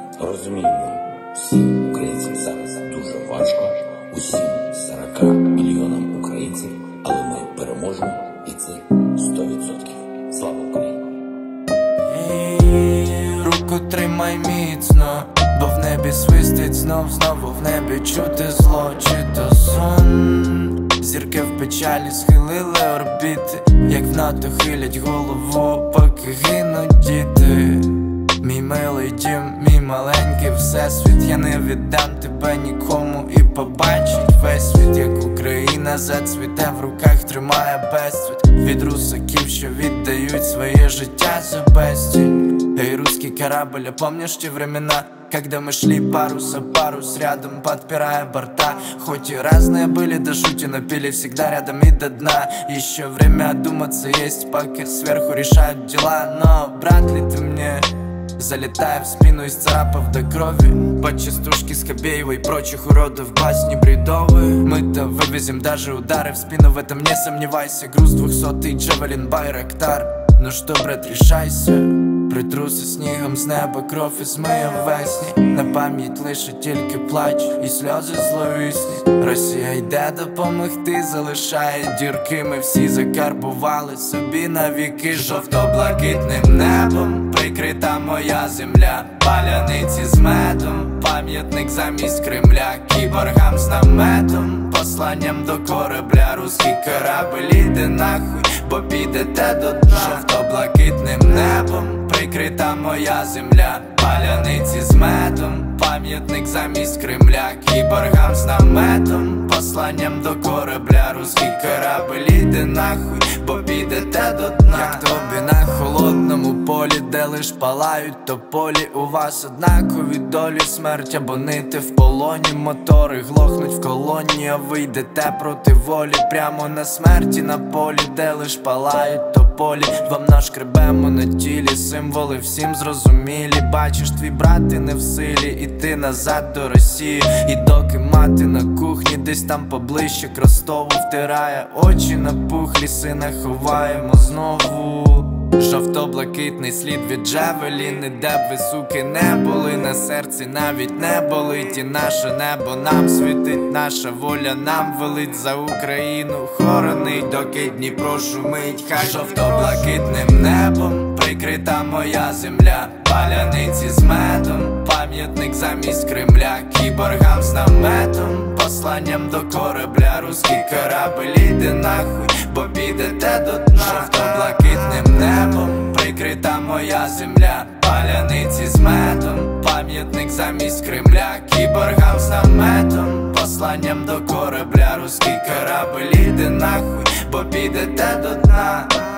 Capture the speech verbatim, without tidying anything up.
Розуміємо, всім українцям зараз дуже важко, усім сорока мільйонам українців, але ми переможемо, і це сто відсотків. Слава Україні! Руку тримай міцно, бо в небі свистить знов, знову в небі чути зло, чи то сон. Зірки в печалі схилили орбіти, як в НАТО хилять голову, поки гинуть діти. Мій милий дім, мій маленький всесвіт, я не віддам тебе нікому, і побачить весь світ, як Україна зацвіте, в руках тримає безцвіт від русаків, що віддають своє життя за безцінь. Эй, русский корабль, а помнишь те времена, когда мы шли парус за парус рядом, подпирая борта? Хоть и разные были, да шути напили всегда рядом и до дна. Еще время одуматься есть, пока сверху решают дела. Но брат ли ты мне, залетая в спину, исцарапав до крови по частушке Скобеевой и прочих уродов басни бредовые? Мы-то вывезем даже удары в спину, в этом не сомневайся. Груз двухсотый Джавелин Байрактар. Ну что, брат, решайся, притруси снігом з неба, кров і змиє весні. На пам'ять лише тільки плач і сльози зловісні. Росія йде допомогти, залишає дірки. Ми всі закарбували собі навіки. Жовто-блакитним небом прикрита моя земля, паляниці з медом, пам'ятник замість Кремля, кіборгам з наметом, посланням до корабля. Руський корабель, іди нахуй, бо підете до дна. Жовто-блакитним небом прикрита моя земля, паляниці з медом, пам'ятник замість Кремля, кіборгам з наметом, посланням до корабля. Руський корабель, іди нахуй, бо підете до дна. Як тобі на холодному полі, де лиш палають тополі, у вас однакові долі, смерть або нити в полоні. Мотори глохнуть в колоні, а ви йдете проти волі, прямо на смерті на полі, де лиш палають тополі. Вам нашкребемо на тілі символи, всім зрозумілі. Бачиш, твій брат і не в силі іти назад до Росії. І доки мати на кухні десь там поближче к Ростову втирає очі напухлі, сина ховаємо знову. Жовто-блакитний слід від Джавеліни, де б ви, суки, не були, на серці навіть не болить. І наше небо нам світить, наша воля нам велить, за Україну хоронить, доки Дніпро шумить. Хай жовто-блакитним небом прикрита моя земля, паляниці з медом, пам'ятник замість Кремля, кіборгам з наметом, посланням до корабля. Руський корабель, іди нахуй, бо підете до дна. Жовто-блакитним небом прикрита моя земля, паляниці з медом, пам'ятник замість Кремля, кіборгам з наметом, посланням до корабля. Руський корабель, іди нахуй, бо підете до дна.